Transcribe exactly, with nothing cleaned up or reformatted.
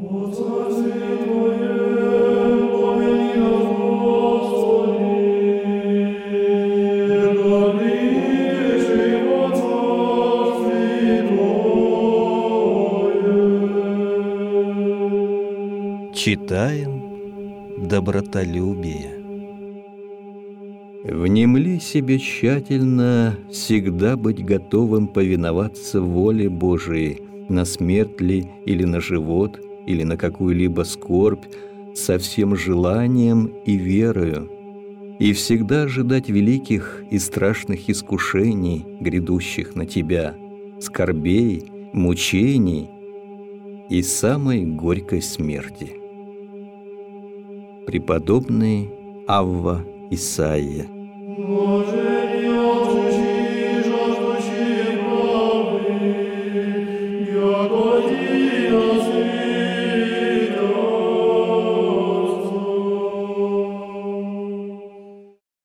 Читаем добротолюбие. Внемли себе тщательно всегда быть готовым повиноваться воле Божией, на смерть ли или на живот, или на какую-либо скорбь, со всем желанием и верою, и всегда ожидать великих и страшных искушений, грядущих на тебя, скорбей, мучений и самой горькой смерти. Преподобный Авва Исаия.